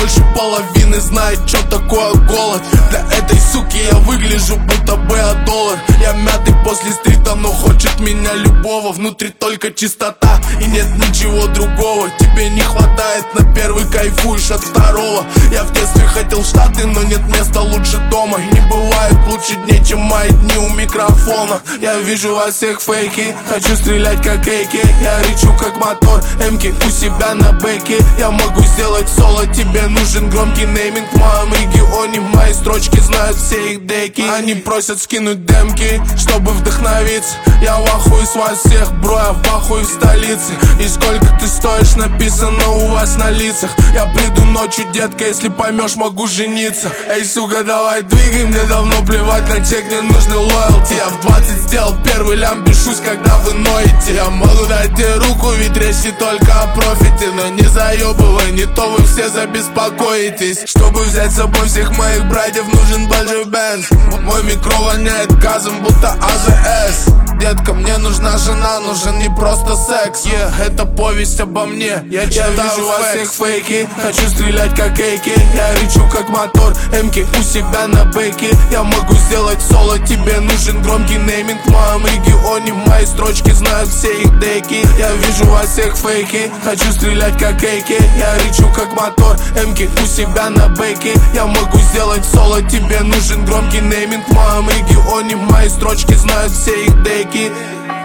больше половины знает, что такое голод. Для этой суки я выгляжу будто бы $1. Я мятый после стрита, но хочет меня любого. Внутри только чистота и нет ничего другого. Тебе не хватает на первый, кайфуешь от второго. Я в детстве хотел в Штаты, но нет места лучше дома. И не бывает лучше дней, чем мои дни у микрофона. Я вижу во всех фейки, хочу стрелять как AK. Я рычу как мотор, эмки у себя на бэке. Я могу сделать соло, тебе нужен громкий нейминг. В моем регионе мои строчки знают все их деки. Они просят скинуть демки, чтобы вдохновиться. Я в ахуе с вас всех, бро, я в ахуе в столице. И сколько ты стоишь, написано у вас на лицах. Я приду ночью, детка, если поймешь, могу жениться. Эй, сука, давай двигай, мне давно плевать на чек, мне нужны лоялти. Я в 20 сделал первый лям, бешусь, когда вы ноете. Я могу дать тебе руку, ведь речь не только о профите. Но не заебывай, не то вы все забеспокоитесь. Чтобы взять с собой всех моих братьев, нужен большой бенз. Мой микро воняет газом, будто АЗС. Детка, мне нужна жена, нужен не просто секс. Это повесть обо мне, я вижу во всех фейки. Хочу стрелять как AK, я рычу как мотор, эмки у себя на бэке. Я могу сделать соло, тебе нужен громкий нейминг. В моем регионе мои строчки знают все их деки. Я вижу во всех фейки, хочу стрелять как AK. Я рычу как мотор, эмки у себя на бэке. Я могу сделать соло, тебе нужен громкий нейминг. В моем регионе мои строчки знают все их деки.